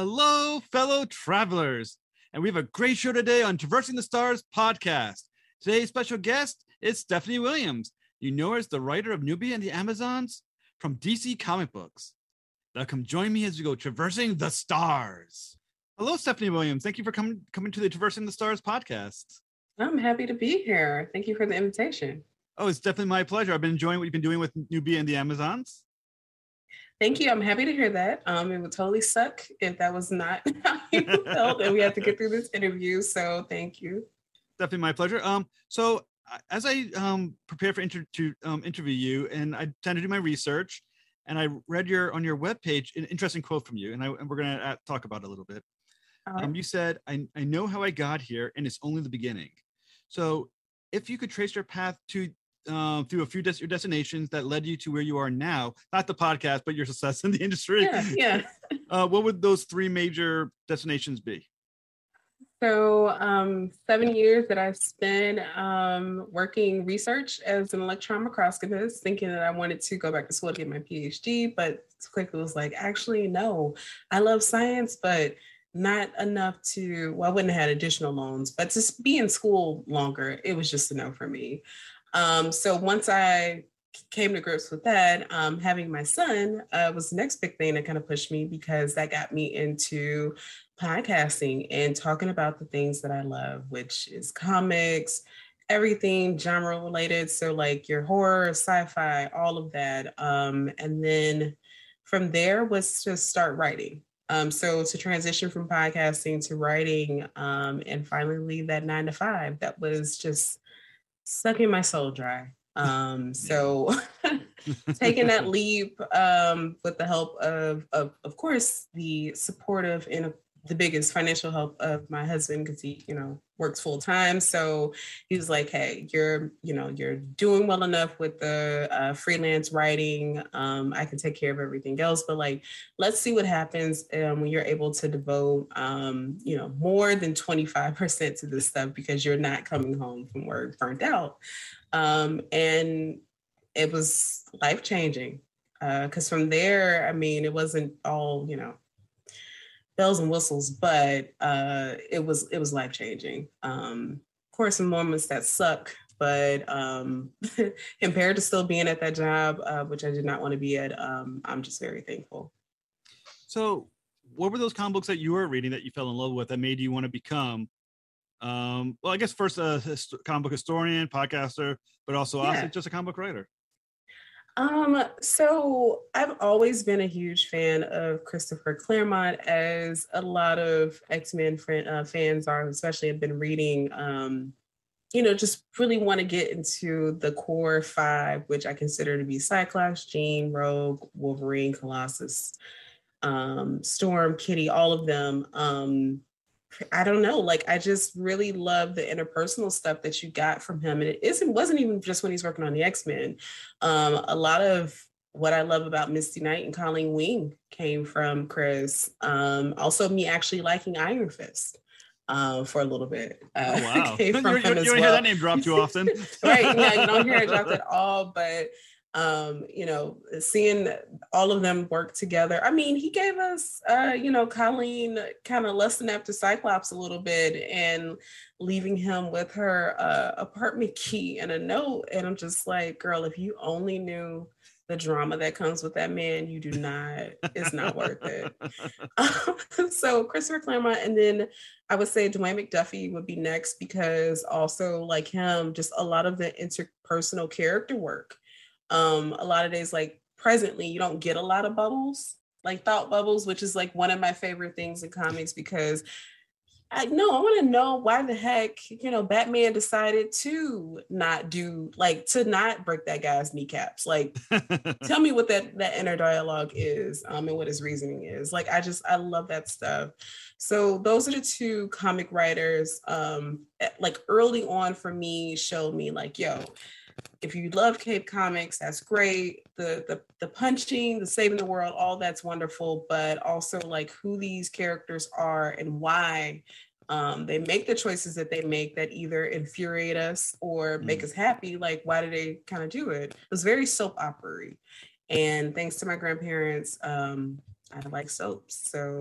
Hello, fellow travelers. And we have a great show today on Traversing the Stars podcast. Today's special guest is Stephanie Williams. You know her as the writer of Nubia and the Amazons from DC Comic Books. Now come join me as we go traversing the stars. Hello, Stephanie Williams. Thank you for coming to the Traversing the Stars podcast. I'm happy to be here. Thank you for the invitation. Oh, it's definitely my pleasure. I've been enjoying what you've been doing with Nubia and the Amazons. Thank you. I'm happy to hear that. It would totally suck if that was not how you felt and we have to get through this interview. So thank you. Definitely my pleasure. So as I prepare for interview you, and I tend to do my research, and I read on your webpage an interesting quote from you, and we're going to talk about it a little bit. You said, I know how I got here, and it's only the beginning. So if you could trace your path to through a few your destinations that led you to where you are now, not the podcast, but your success in the industry. Yeah. What would those three major destinations be? So 7 years that I've spent working research as an electron microscopist, thinking that I wanted to go back to school to get my PhD, but quickly was like, actually, no, I love science, but not enough to, well, I wouldn't have had additional loans, but to be in school longer, it was just a no for me. So once I came to grips with that, having my son was the next big thing that kind of pushed me, because that got me into podcasting and talking about the things that I love, which is comics, everything genre related. So like your horror, sci-fi, all of that. And then from there was to start writing. So to transition from podcasting to writing, and finally leave that 9 to 5, that was just sucking my soul dry. So taking that leap with the help of course, the supportive and the biggest financial help of my husband, because he, works full time. So he was like, hey, you're doing well enough with the freelance writing. I can take care of everything else, but like, let's see what happens when you're able to devote, more than 25% to this stuff, because you're not coming home from work burnt out. And it was life-changing. Because from there, I mean, it wasn't all, bells and whistles, but it was life-changing. Of course, some moments that suck, but compared to still being at that job, which I did not want to be at, I'm just very thankful. So what were those comic books that you were reading that you fell in love with that made you want to become, well, I guess first a comic book historian, podcaster, but also just a comic book writer? So I've always been a huge fan of Christopher Claremont, as a lot of X-Men fans are, especially have been reading, just really want to get into the core 5, which I consider to be Cyclops, Jean, Rogue, Wolverine, Colossus, Storm, Kitty, all of them. I don't know, like, I just really love the interpersonal stuff that you got from him. And it wasn't even just when he's working on the X-Men. A lot of what I love about Misty Knight and Colleen Wing came from Chris. Also me actually liking Iron Fist for a little bit. Oh, wow. You don't hear that name dropped too often. Right, yeah, you don't hear it dropped at all, but seeing all of them work together. I mean, he gave us, Colleen kind of lusting after Cyclops a little bit and leaving him with her apartment key and a note. And I'm just like, girl, if you only knew the drama that comes with that man, it's not worth it. So Christopher Claremont, and then I would say Dwayne McDuffie would be next, because also like him, just a lot of the interpersonal character work. A lot of days, like presently, you don't get a lot of bubbles, like thought bubbles, which is like one of my favorite things in comics, because I want to know why the heck, Batman decided to not break that guy's kneecaps. Like, tell me what that inner dialogue is, and what his reasoning is. Like, I love that stuff. So those are the two comic writers, like early on for me, showed me like, yo, if you love Cape Comics, that's great. The punching, the saving the world, all that's wonderful. But also like who these characters are and why they make the choices that they make that either infuriate us or make us happy. Like, why do they kind of do it? It was very soap opera-y. And thanks to my grandparents, I like soaps. So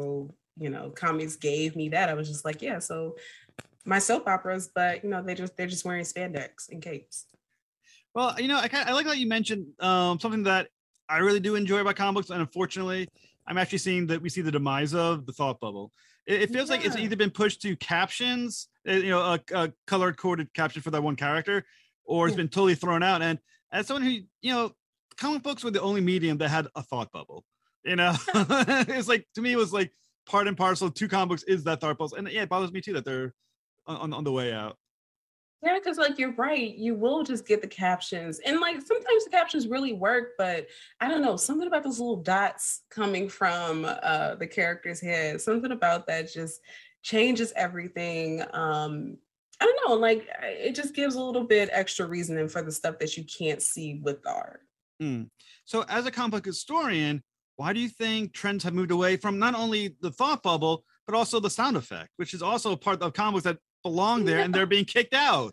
comics gave me that. I was just like, yeah, so my soap operas, but they're just wearing spandex and capes. Well, I like that you mentioned something that I really do enjoy about comic books, and unfortunately, I'm actually seeing that we see the demise of the thought bubble. It feels like it's either been pushed to captions, a colored coded caption for that one character, or it's been totally thrown out. And as someone who, comic books were the only medium that had a thought bubble. It's like, to me, it was like part and parcel to comic books is that thought bubble, and yeah, it bothers me too that they're on the way out. Yeah, because like you're right, you will just get the captions, and like sometimes the captions really work, but I don't know, something about those little dots coming from the character's head, something about that just changes everything. I don't know, like it just gives a little bit extra reasoning for the stuff that you can't see with the art. So, as a comic book historian, why do you think trends have moved away from not only the thought bubble but also the sound effect, which is also a part of comics that belong there and they're being kicked out?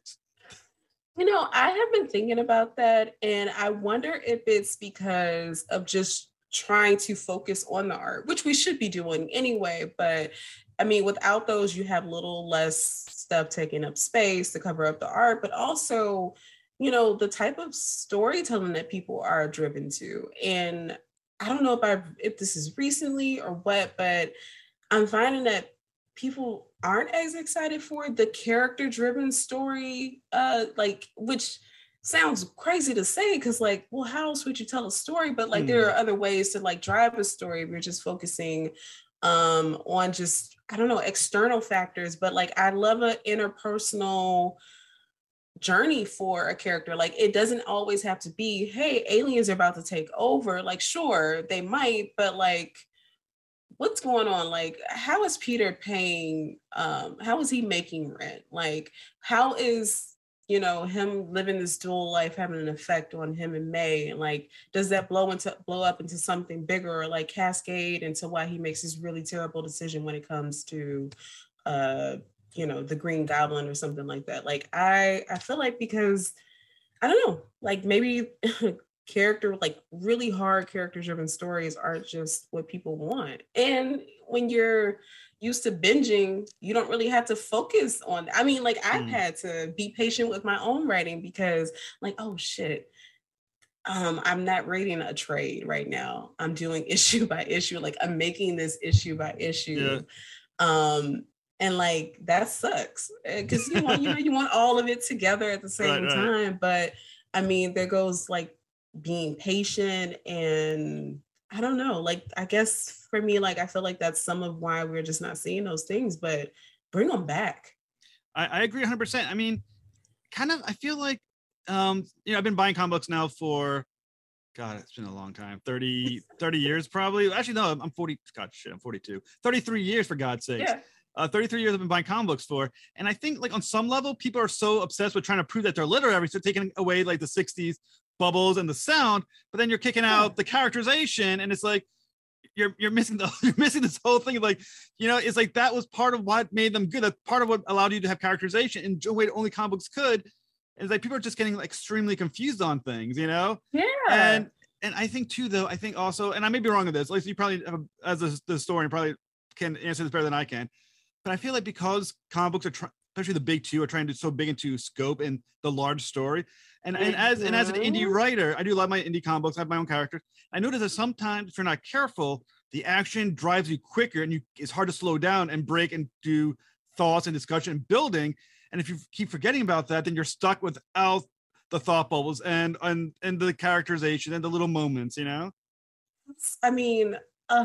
I have been thinking about that, and I wonder if it's because of just trying to focus on the art, which we should be doing anyway. But I mean, without those, you have little less stuff taking up space to cover up the art, but also, the type of storytelling that people are driven to. And I don't know if this is recently or what, but I'm finding that people aren't as excited for the character driven story, which sounds crazy to say, because like, well, how else would you tell a story? But like there are other ways to like drive a story if you're just focusing on just, I don't know, external factors. But like I love an interpersonal journey for a character. Like it doesn't always have to be, hey, aliens are about to take over. Like sure, they might, but like what's going on? Like, how is Peter paying? How is he making rent? Like, how is him living this dual life having an effect on him and May? And like, does that blow up into something bigger, or like cascade into why he makes this really terrible decision when it comes to, the Green Goblin or something like that? Like, I feel like because I don't know, like maybe like really hard character driven stories aren't just what people want. And when you're used to binging, you don't really have to focus on, I mean, like I've had to be patient with my own writing because like, oh shit, I'm not rating a trade right now. I'm doing issue by issue. Like I'm making this issue by issue. And like that sucks because you want all of it together at the same time. But I mean, there goes like being patient, and I don't know, like I guess for me, like I feel like that's some of why we're just not seeing those things, but bring them back. I agree 100%. I mean, kind of, I feel like I've been buying comic books now for God, it's been a long time. 30 years probably. Actually, no, I'm 40. God, shit, I'm 42. 33 years for God's sakes. 33 years I've been buying comic books for. And I think like on some level, people are so obsessed with trying to prove that they're literary. So taking away like the 60s bubbles and the sound, but then you're kicking out the characterization, and it's like you're missing this whole thing of like, it's like that was part of what made them good. That's part of what allowed you to have characterization in a way that only comic books could. And it's like people are just getting like, extremely confused on things, And I think too, though, I think also, and I may be wrong with this, like you probably have, as the historian, probably can answer this better than I can, but I feel like because comic books are especially the big two, are trying to so big into scope and the large story. And as an indie writer, I do love my indie comic books. I have my own characters. I notice that sometimes if you're not careful, the action drives you quicker, and it's hard to slow down and break and do thoughts and discussion and building. And if you keep forgetting about that, then you're stuck without the thought bubbles and the characterization and the little moments, I mean,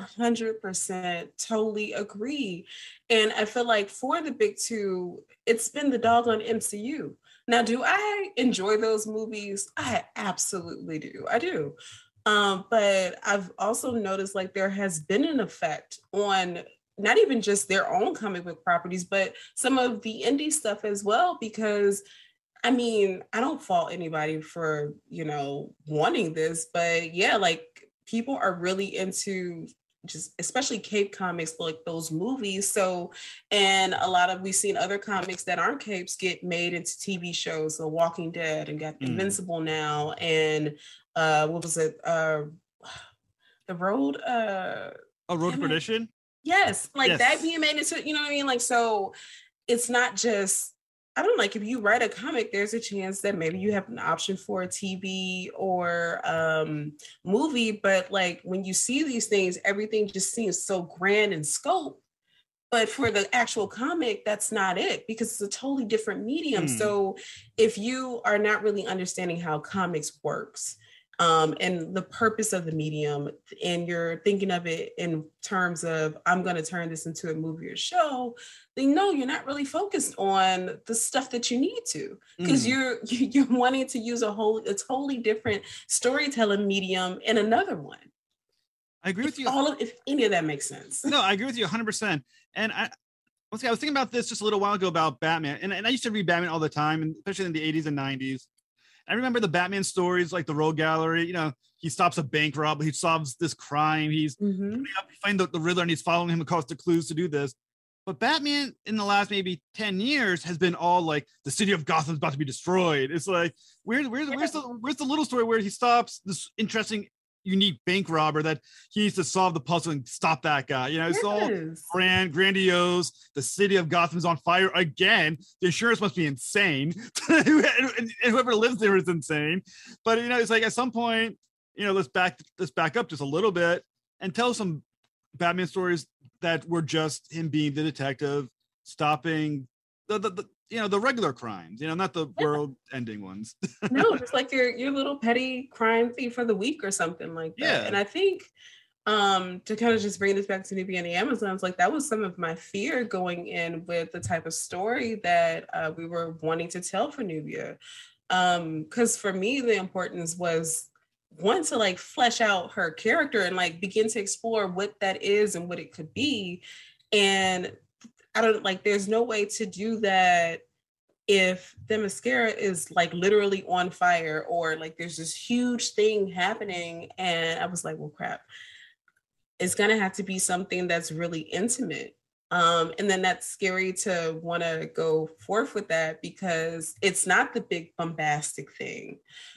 100% totally agree. And I feel like for the big two, it's been the doggone MCU. Now, do I enjoy those movies? I absolutely do. I do. But I've also noticed like there has been an effect on not even just their own comic book properties, but some of the indie stuff as well, because I mean, I don't fault anybody for, wanting this, but yeah, like people are really into just especially cape comics, like those movies. So, and a lot of, we've seen other comics that aren't capes get made into TV shows, so Walking Dead, and got Invincible now, and what was it? The Road. Road to Perdition. Yes, like Yes. that being made into, you know what I mean? Like, so it's not just, I don't know, like if you write a comic, there's a chance that maybe you have an option for a TV or movie, but like when you see these things, everything just seems so grand in scope. But for the actual comic, that's not it because it's a totally different medium. So if you are not really understanding how comics works, and the purpose of the medium, and you're thinking of it in terms of I'm going to turn this into a movie or show, then no, you're not really focused on the stuff that you need to, because you're wanting to use a totally different storytelling medium in another one. I agree with you. If any of that makes sense. No, I agree with you 100%. And I was thinking about this just a little while ago about Batman, and I used to read Batman all the time, and especially in the 80s and 90s. I remember the Batman stories, like the Rogue Gallery. You know, he stops a bank robbery, he solves this crime, he's find the Riddler, and he's following him across the clues to do this. But Batman in the last maybe 10 years has been all like the city of Gotham is about to be destroyed. It's like where's the little story where he stops this interesting, unique bank robber that he needs to solve the puzzle and stop that guy. You know, it's all grandiose. The city of Gotham is on fire again. The insurance must be insane. And whoever lives there is insane. But you know, it's like at some point, you know, let's back up just a little bit and tell some Batman stories that were just him being the detective, stopping the regular crimes, you know, not the world-ending ones. No, just like your little petty crime thief for the week or something like that. Yeah. And I think to kind of just bring this back to Nubia and the Amazons, like that was some of my fear going in with the type of story that we were wanting to tell for Nubia. Because for me, the importance was one, to like flesh out her character and like begin to explore what that is and what it could be. And there's no way to do that if Themyscira is like literally on fire, or like there's this huge thing happening. And I was like, well, crap, it's gonna have to be something that's really intimate. And then that's scary to want to go forth with that because it's not the big bombastic thing.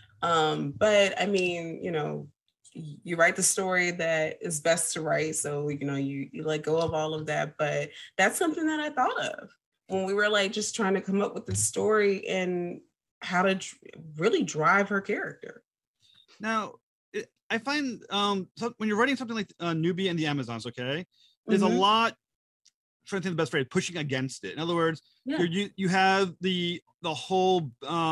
But I mean, you know, you write the story that is best to write. So, you know, you let go of all of that. But that's something that I thought of when we were like just trying to come up with the story and how to really drive her character. Now, I find so when you're writing something like Nubia and the Amazons, okay, there's a lot, trying to think the best phrase, pushing against it. In other words, you have the whole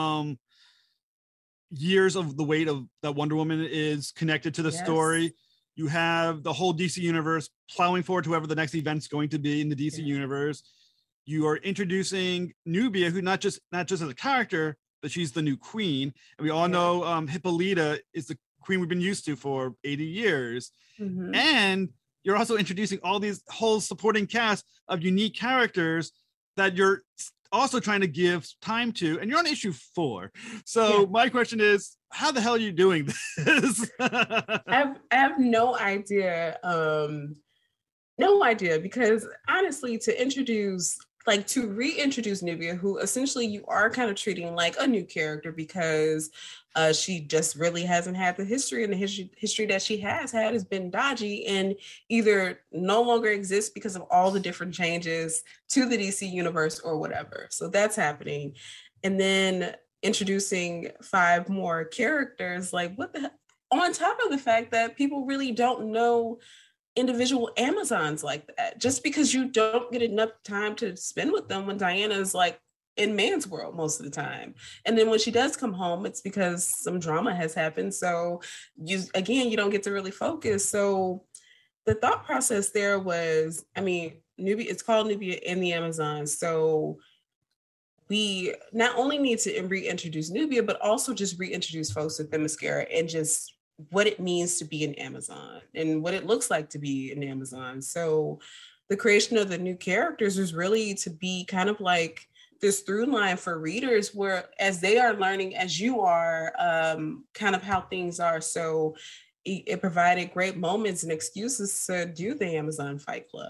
years of the weight of that Wonder Woman is connected to the story. You have the whole DC universe plowing forward to whoever the next event's going to be in the DC universe. You are introducing Nubia, who not just as a character, but she's the new queen. And we all know Hippolyta is the queen we've been used to for 80 years. And you're also introducing all these whole supporting cast of unique characters that you're also trying to give time to, and you're on issue 4. So my question is, how the hell are you doing this? I have no idea. No idea, because honestly, to reintroduce Nubia, who essentially you are kind of treating like a new character because she just really hasn't had the history, and the history that she has had has been dodgy and either no longer exists because of all the different changes to the DC universe or whatever. So that's happening. And then introducing 5 more characters, like what the, on top of the fact that people really don't know individual Amazons like that, just because you don't get enough time to spend with them when Diana is like in man's world most of the time. And then when she does come home, it's because some drama has happened. So you don't get to really focus. So the thought process there was, I mean, Nubia, it's called Nubia and the Amazons. So we not only need to reintroduce Nubia, but also just reintroduce folks with Themyscira and just what it means to be an Amazon and what it looks like to be an Amazon. So the creation of the new characters is really to be kind of like this through line for readers, where as they are learning, as you are, kind of how things are. So it provided great moments and excuses to do the Amazon Fight Club.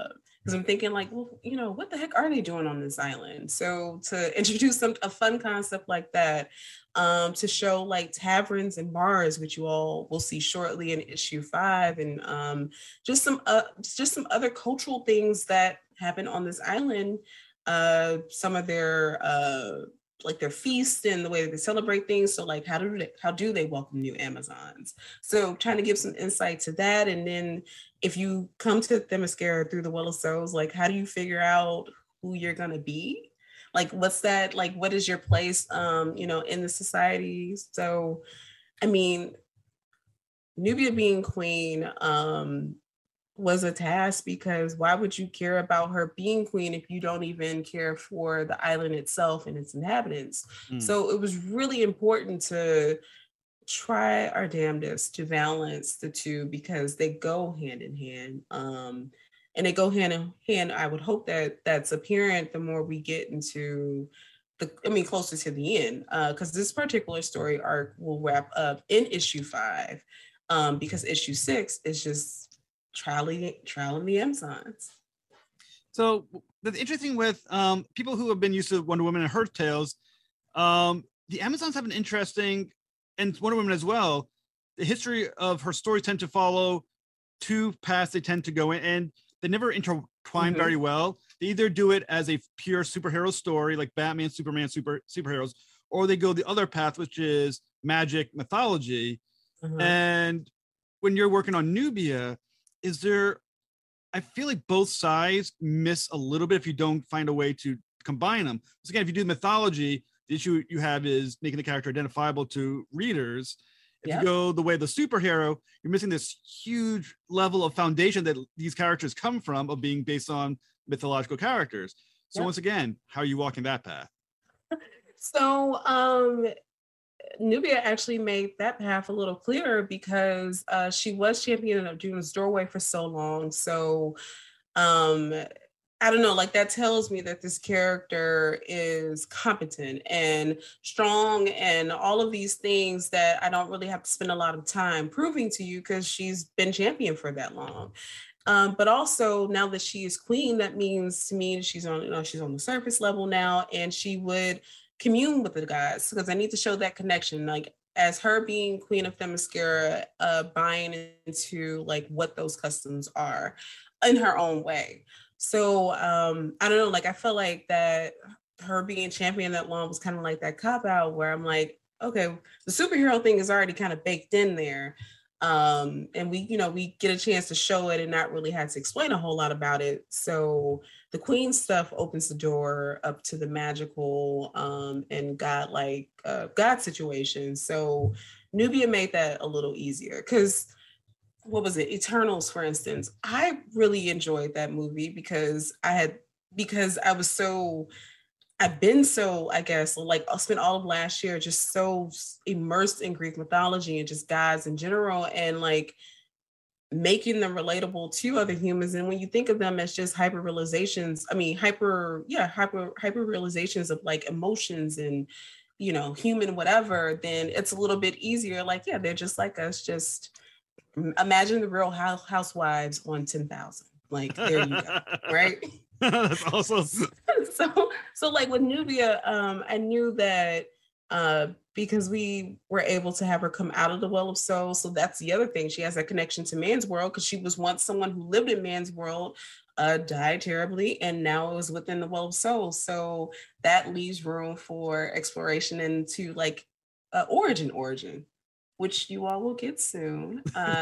because I'm thinking like, well, what the heck are they doing on this island? So to introduce a fun concept like that, to show like taverns and bars, which you all will see shortly in issue 5, and just some other cultural things that happen on this island. Some of their like their feasts and the way that they celebrate things. So like, how do they welcome new Amazons? So trying to give some insight to that. And then if you come to Themyscira through the Well of Souls, like how do you figure out who you're going to be? Like, what's that? Like, what is your place, in the society? So, I mean, Nubia being queen, was a task, because why would you care about her being queen if you don't even care for the island itself and its inhabitants? So it was really important to try our damnedest to balance the two, because they go hand in hand. And they go hand in hand. I would hope that that's apparent the more we get into closer to the end, because this particular story arc will wrap up in issue 5, because issue 6 is just trialing the Amazons. So the interesting with people who have been used to Wonder Woman and her tales, the Amazons have an interesting, and Wonder Woman as well, the history of her stories tend to follow two paths they tend to go in, and they never intertwine very well. They either do it as a pure superhero story like Batman, Superman, superheroes, or they go the other path, which is magic mythology. And when you're working on Nubia, I feel like both sides miss a little bit if you don't find a way to combine them. So again, if you do mythology, the issue you have is making the character identifiable to readers. If you go the way of the superhero, you're missing this huge level of foundation that these characters come from, of being based on mythological characters. So once again, how are you walking that path? So Nubia actually made that path a little clearer, because she was champion of June's Doorway for so long. So I don't know, like that tells me that this character is competent and strong and all of these things that I don't really have to spend a lot of time proving to you, because she's been champion for that long. But also now that she is queen, that means to me she's on the surface level now, and she would commune with the gods, because I need to show that connection, like as her being queen of Themyscira, buying into like what those customs are in her own way. So I don't know, like I felt like that her being champion that long was kind of like that cop out, where I'm like, okay, the superhero thing is already kind of baked in there. And we get a chance to show it and not really have to explain a whole lot about it. So the queen stuff opens the door up to the magical and God situation. So Nubia made that a little easier, because what was it? Eternals, for instance. I really enjoyed that movie because I've been so, I guess, like I spent all of last year just so immersed in Greek mythology and just gods in general, and like making them relatable to other humans. And when you think of them as just hyper realizations of like emotions and, human whatever, then it's a little bit easier. Like, yeah, they're just like us. Just imagine the Real Housewives on 10,000. Like, there you go, right? That's awesome. So like with Nubia, I knew that because we were able to have her come out of the Well of Souls. So that's the other thing. She has that connection to man's world, because she was once someone who lived in man's world, died terribly, and now it was within the Well of Souls. So that leaves room for exploration into like origin, which you all will get soon.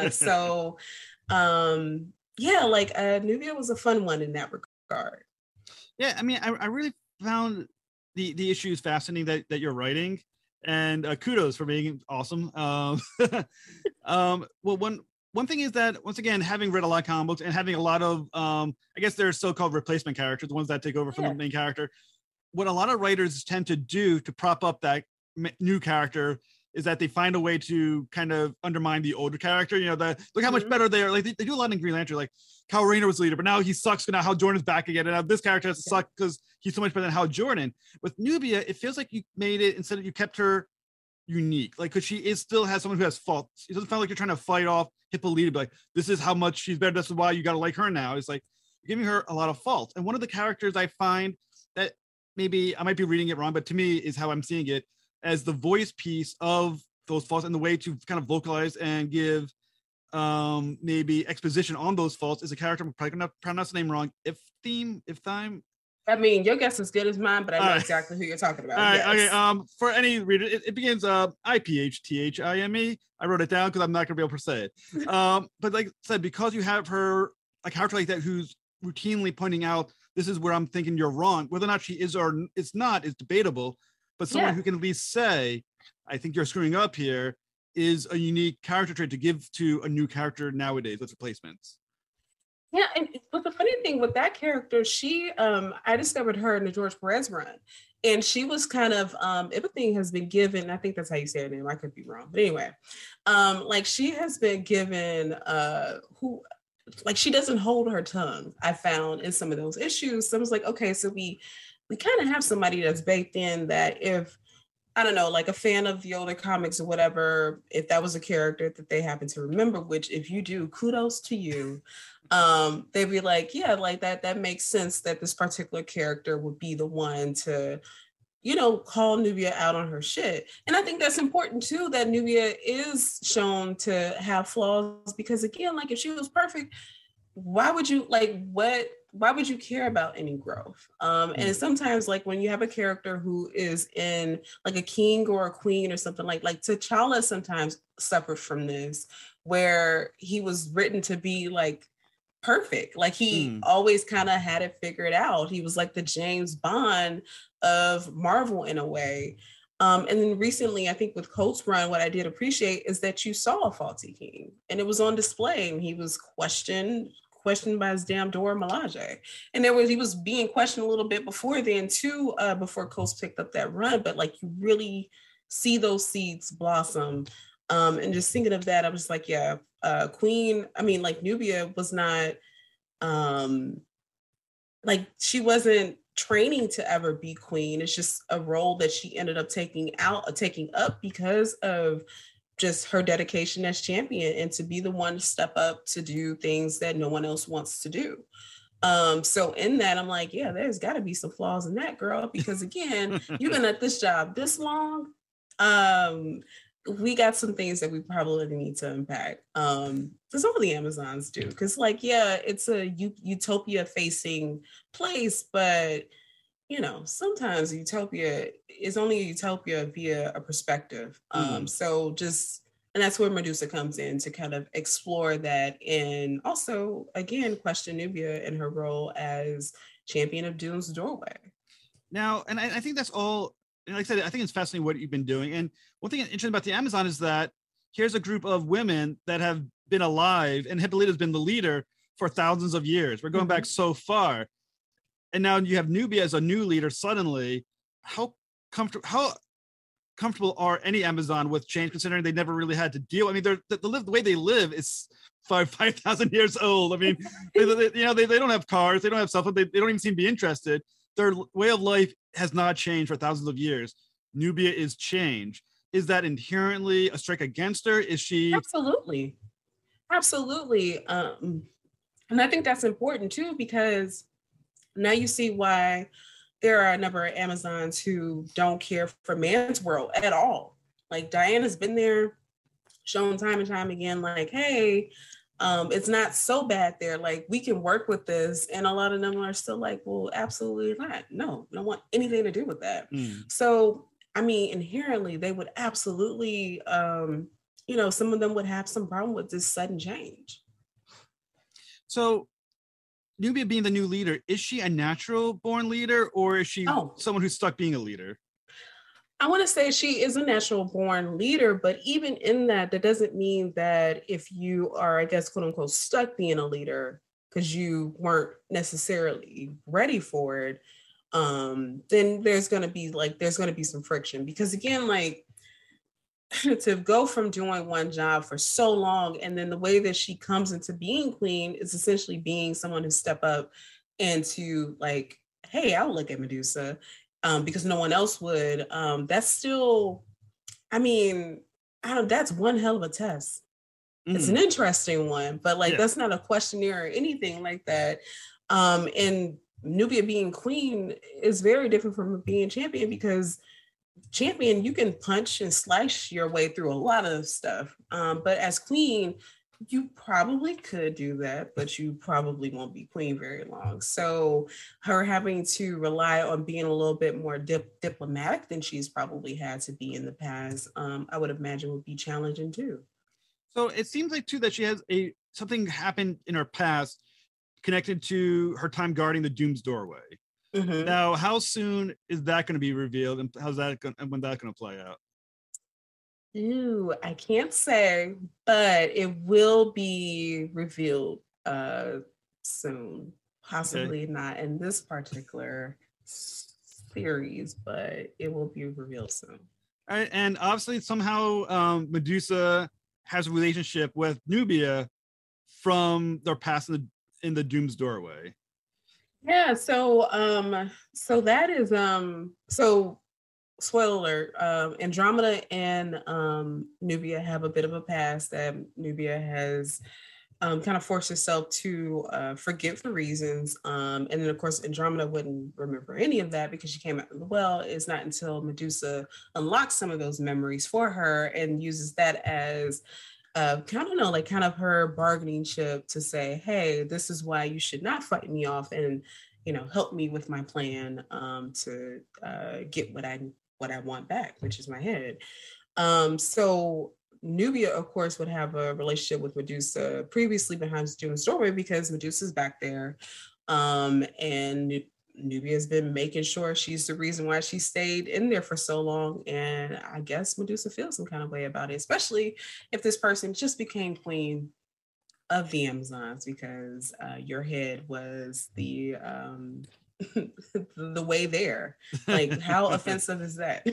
Nubia was a fun one in that regard. Yeah, I mean, I really found the issues fascinating that you're writing, and kudos for being awesome. Well, one thing is that, once again, having read a lot of comic books and having a lot of, I guess they're so-called replacement characters, the ones that take over from the main character, what a lot of writers tend to do to prop up that new character is that they find a way to kind of undermine the older character. Look how much better they are. Like they do a lot in Green Lantern. Like Kyle Rayner was leader, but now he sucks. Now Hal Jordan's back again, and now this character has to suck because he's so much better than Hal Jordan. With Nubia, it feels like you made it, instead of, you kept her unique. Like, because she still has someone who has faults. It doesn't feel like you're trying to fight off Hippolyta, like, this is how much she's better. This is why you got to like her now. It's like, you're giving her a lot of faults. And one of the characters I find that maybe I might be reading it wrong, but to me is how I'm seeing it as the voice piece of those faults and the way to kind of vocalize and give maybe exposition on those faults is a character. I'm probably gonna pronounce the name wrong. Ifthime. I mean, your guess is as good as mine, but I know exactly who you're talking about. All right, yes. Okay. For any reader, it begins IPHTHIME. I wrote it down because I'm not gonna be able to say it. But like I said, because you have her a character like that who's routinely pointing out this is where I'm thinking you're wrong, whether or not she is or it's not is debatable. But someone who can at least say, I think you're screwing up here, is a unique character trait to give to a new character nowadays with replacements. Yeah, but the funny thing with that character, she I discovered her in the George Perez run, and she was kind of everything has been given. I think that's how you say her name. I could be wrong, but anyway, like she has been given she doesn't hold her tongue. I found in some of those issues, so I was like, okay, so we kind of have somebody that's baked in that if I don't know, like a fan of the older comics or whatever, if that was a character that they happen to remember, which if you do, kudos to you. They'd be like, yeah, like that makes sense that this particular character would be the one to, call Nubia out on her shit. And I think that's important too, that Nubia is shown to have flaws because again, like if she was perfect, why would you care about any growth? And sometimes like when you have a character who is in like a king or a queen or something like T'Challa sometimes suffered from this, where he was written to be like perfect. Like he always kind of had it figured out. He was like the James Bond of Marvel in a way. And then recently, I think with Colt's run, what I did appreciate is that you saw a faulty king and it was on display and he was questioned by his damn Dora Milaje. And he was being questioned a little bit before then too, before Coast picked up that run, but like you really see those seeds blossom. And just thinking of that, I was like, yeah, Nubia was not, she wasn't training to ever be queen. It's just a role that she ended up taking up because of just her dedication as champion and to be the one to step up to do things that no one else wants to do. So in that, I'm like, yeah, there's got to be some flaws in that girl, because again, you've been at this job this long. We got some things that we probably need to unpack. Because all the Amazons do, because it's a utopia facing place, but sometimes utopia is only a utopia via a perspective. And that's where Medusa comes in to kind of explore that and also, again, question Nubia and her role as champion of Dune's doorway. Now, and I think that's all, and like I said, I think it's fascinating what you've been doing. And one thing interesting about the Amazon is that here's a group of women that have been alive, and Hippolyta's been the leader for thousands of years. We're going back so far. And now you have Nubia as a new leader suddenly. How comfortable are any Amazon with change, considering they never really had to deal? I mean, the way they live is 5,000 years old. I mean, they don't have cars, they don't have cell phones, they don't even seem to be interested. Their way of life has not changed for thousands of years. Nubia is change. Is that inherently a strike against her? Is she? Absolutely. And I think that's important too, because now you see why there are a number of Amazons who don't care for man's world at all. Like Diana's been there, shown time and time again, like, hey, it's not so bad there. Like we can work with this. And a lot of them are still like, well, absolutely not. No, I don't want anything to do with that. So, I mean, inherently they would absolutely, some of them would have some problem with this sudden change. So Nubia being the new leader, is she a natural born leader, or is she someone who's stuck being a leader? I want to say she is a natural born leader, but even in that doesn't mean that if you are, I guess, quote unquote, stuck being a leader because you weren't necessarily ready for it, then there's going to be some friction. Because again, like to go from doing one job for so long, and then the way that she comes into being queen is essentially being someone who step up and to like, hey, I'll look at Medusa. Because no one else would. That's still, I mean, that's one hell of a test. It's an interesting one, but that's not a questionnaire or anything like that. And Nubia being queen is very different from being champion, because champion, you can punch and slice your way through a lot of stuff. But as queen, you probably could do that, but you probably won't be queen very long. So her having to rely on being a little bit more diplomatic than she's probably had to be in the past, I would imagine would be challenging too. So it seems like too that she has something happened in her past connected to her time guarding the Doom's doorway. Mm-hmm. Now, how soon is that going to be revealed, and how's that when that's going to play out? Ooh, I can't say, but it will be revealed soon. Possibly not in this particular series, but it will be revealed soon. All right, and obviously somehow Medusa has a relationship with Nubia from their past in the Doom's doorway. Yeah, so that is so spoiler alert, Andromeda and Nubia have a bit of a past that Nubia has kind of forced herself to forget for reasons. And then of course Andromeda wouldn't remember any of that because she came out of the well. It's not until Medusa unlocks some of those memories for her and uses that as kind of her bargaining chip to say, hey, this is why you should not fight me off, and help me with my plan to get what I want back, which is my head. So Nubia, of course, would have a relationship with Medusa previously behind Doom's doorway because Medusa's back there, and Nubia's been making sure she's the reason why she stayed in there for so long. And I guess Medusa feels some kind of way about it, especially if this person just became queen of the Amazons, because your head was the the way there. Like, how offensive is that?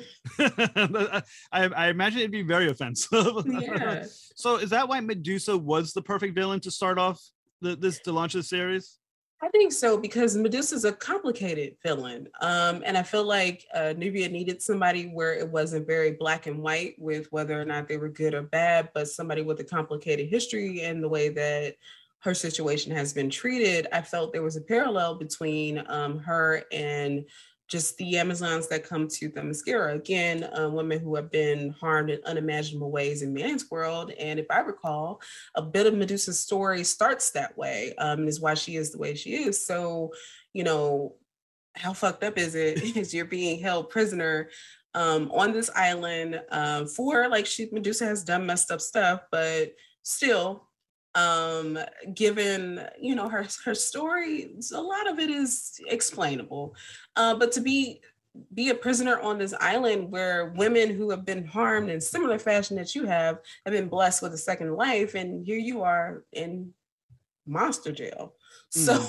I imagine it'd be very offensive. Yeah. So is that why Medusa was the perfect villain to start off to launch the series? I think so, because Medusa's a complicated villain. And I feel like Nubia needed somebody where it wasn't very black and white with whether or not they were good or bad, but somebody with a complicated history and the way that her situation has been treated. I felt there was a parallel between her and just the Amazons that come to Themyscira. Again, women who have been harmed in unimaginable ways in man's world. And if I recall, a bit of Medusa's story starts that way, and is why she is the way she is. So, how fucked up is it is you're being held prisoner on this island for, like, Medusa has done messed up stuff, but still, given her story, a lot of it is explainable, but to be a prisoner on this island where women who have been harmed in similar fashion that you have been blessed with a second life, and here you are in monster jail. So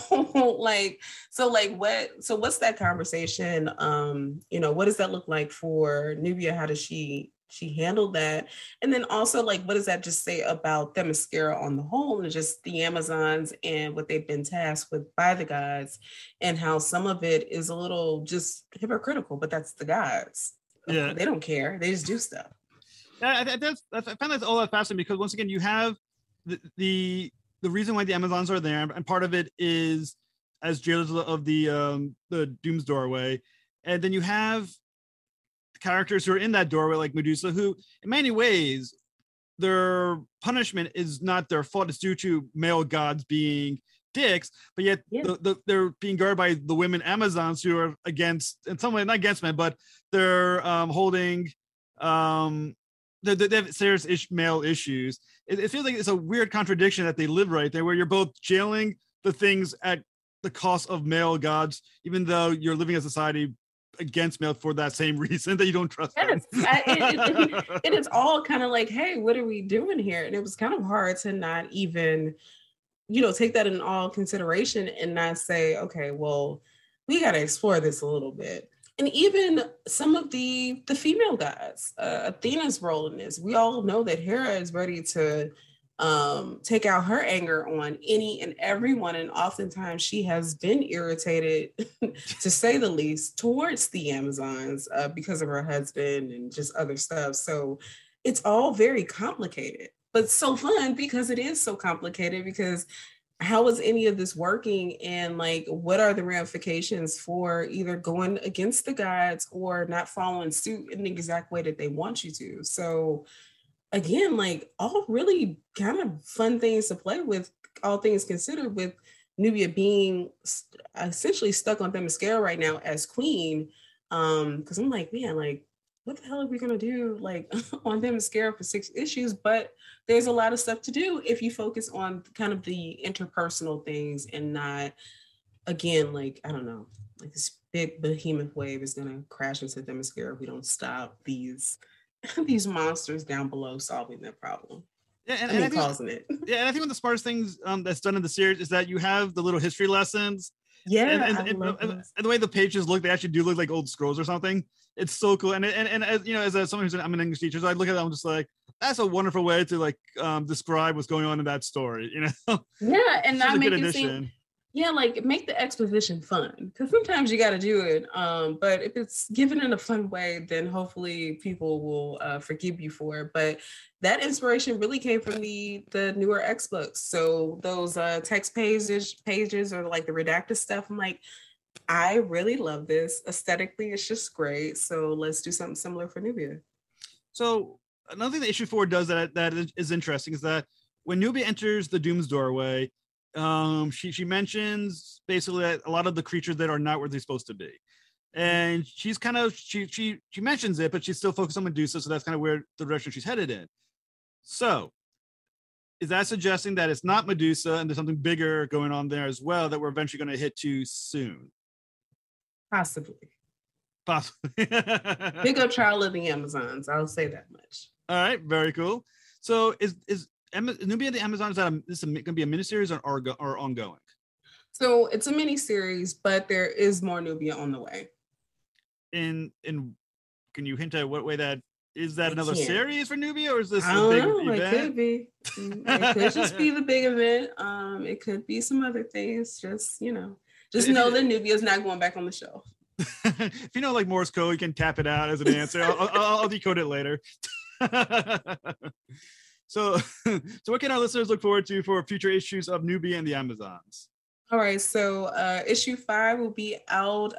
what's that conversation? What does that look like for Nubia? How does she handled that? And then also, like, what does that just say about Themyscira on the whole, and just the Amazons and what they've been tasked with by the gods, and how some of it is a little just hypocritical, but that's the gods. Yeah, they don't care, they just do stuff. Yeah, I find that all that fascinating, because once again, you have the reason why the Amazons are there, and part of it is as jailers of the Doom's doorway, and then you have characters who are in that doorway, like Medusa, who in many ways their punishment is not their fault. It's due to male gods being dicks, but yet they're being guarded by the women Amazons who are against, in some way, not against men, but they're holding they have serious male issues. It feels like it's a weird contradiction that they live right there, where you're both jailing the things at the cost of male gods, even though you're living in a society against male for that same reason, that you don't trust them. It is all kind of like, hey, what are we doing here? And it was kind of hard to not even, take that in all consideration and not say, okay, well, we got to explore this a little bit. And even some of the female gods, Athena's role in this, we all know that Hera is ready to take out her anger on any and everyone, and oftentimes she has been irritated, to say the least, towards the Amazons because of her husband and just other stuff. So it's all very complicated, but so fun because it is so complicated, because how is any of this working, and like what are the ramifications for either going against the gods or not following suit in the exact way that they want you to. So again, like all really kind of fun things to play with, all things considered, with Nubia being essentially stuck on Themyscira right now as queen. Because I'm like, man, like what the hell are we gonna do like on Themyscira for 6 issues? But there's a lot of stuff to do if you focus on kind of the interpersonal things and not, again, like I don't know, like this big behemoth wave is gonna crash into Themyscira if we don't stop these monsters down below solving that problem. Yeah, and I think, causing it. Yeah, and I think one of the smartest things that's done in the series is that you have the little history lessons. Yeah, and the way the pages look, they actually do look like old scrolls or something. It's so cool. And as you know, as someone who's I'm an English teacher, so I look at that, I'm just like, that's a wonderful way to like describe what's going on in that story. You know? Yeah, and not make it seem. Yeah, like make the exposition fun, because sometimes you got to do it. But if it's given in a fun way, then hopefully people will forgive you for it. But that inspiration really came from the newer X books. So those text pages or like the redacted stuff, I'm like, I really love this. Aesthetically, it's just great. So let's do something similar for Nubia. So another thing that issue 4 does that is interesting is that when Nubia enters the Doom's doorway, she mentions basically that a lot of the creatures that are not where they're supposed to be, and she's kind of she mentions it, but she's still focused on Medusa, so that's kind of where the direction she's headed in. So is that suggesting that it's not Medusa and there's something bigger going on there as well that we're eventually going to hit to soon? Possibly. Big up Child of the Amazons, I'll say that much. All right, very cool. So is Nubia the Amazon, is going to be a miniseries or ongoing? So it's a miniseries, but there is more Nubia on the way. In can you hint at what way that is? That another series for Nubia, or is this a big event? It could be. It could just be the big event. It could be some other things. Just know that Nubia is not going back on the shelf. If you know like Morse code, you can tap it out as an answer. I'll decode it later. So what can our listeners look forward to for future issues of Nubia and the Amazons? All right, so issue 5 will be out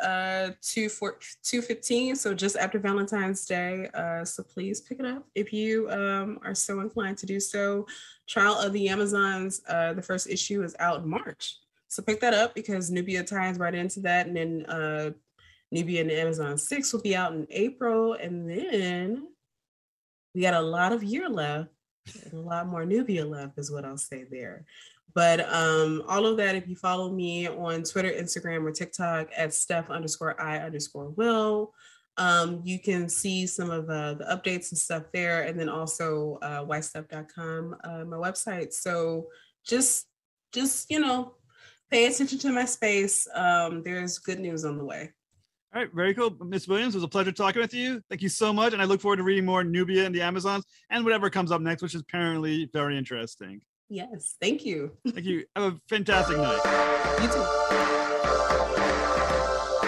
2/15, so just after Valentine's Day. So please pick it up if you are so inclined to do so. Trial of the Amazons, the first issue is out in March. So pick that up because Nubia ties right into that. And then Nubia and the Amazon 6 will be out in April. And then we got a lot of year left. And a lot more Nubia left is what I'll say there. But all of that, if you follow me on Twitter, Instagram, or TikTok at Steph_I_Will, you can see some of the updates and stuff there. And then also whitesteph.com, my website. So just pay attention to my space. There's good news on the way. All right, very cool. Ms. Williams, it was a pleasure talking with you. Thank you so much. And I look forward to reading more Nubia and the Amazons and whatever comes up next, which is apparently very interesting. Yes, thank you. Thank you. Have a fantastic night. You too.